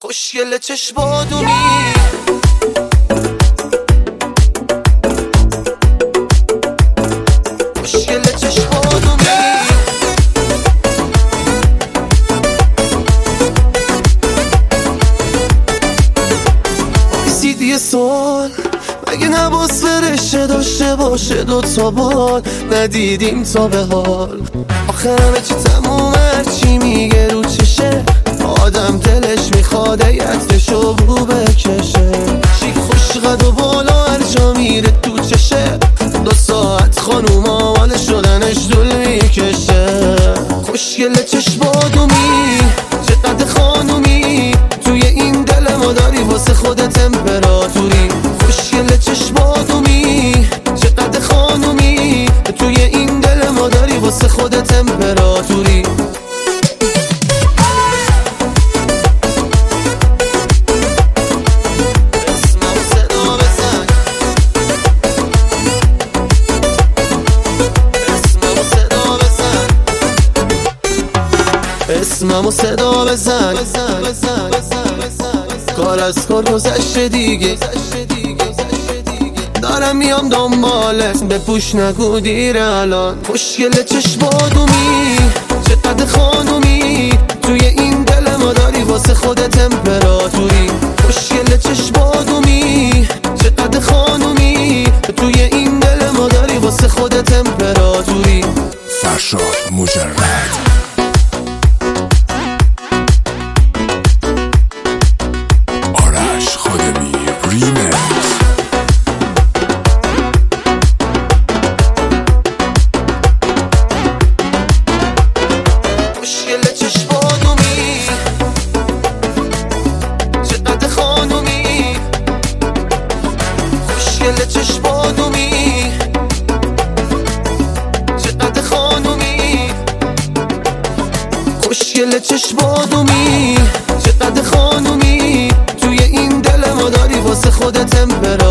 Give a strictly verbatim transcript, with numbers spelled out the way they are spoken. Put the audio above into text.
خوشگل چشمادونی خوشگل چشمادونی سیدی سوال مگه نباس فرشه داشته باشه دوتا بال ندیدیم تا به حال آخر همه چی تمومه چی میگه رو چشه آدم دلش میخواد یتشو بو بکشه شیک خوش قد و بالا هر جا میره تو چشه دو ساعت خانوم آوال شدنش دول میکشه خوشگل چشمادومی چقدر خانومی توی این دل ما داری واسه خود تمپراتوری خوشگل چشمادومی چقدر خانومی توی این دل ما داری واسه خود تمپراتوری اسممو صدا بزن کار از کار گذشته دیگه دارم میام دنبالت بپوش نگو دیر الان خوشگل چشمادومی چقدر خانومی توی این دل ما داری واسه خود تمپراتوری خوشگل چشمادومی چقدر خانومی توی این دل ما داری واسه خود تمپراتوری فرشاد مجرد خوشگل چشمادومی چقدر خانومی خوشگل چشمادومی چقدر خانومی توی این دل ما داری واسه خودت تمپراتوری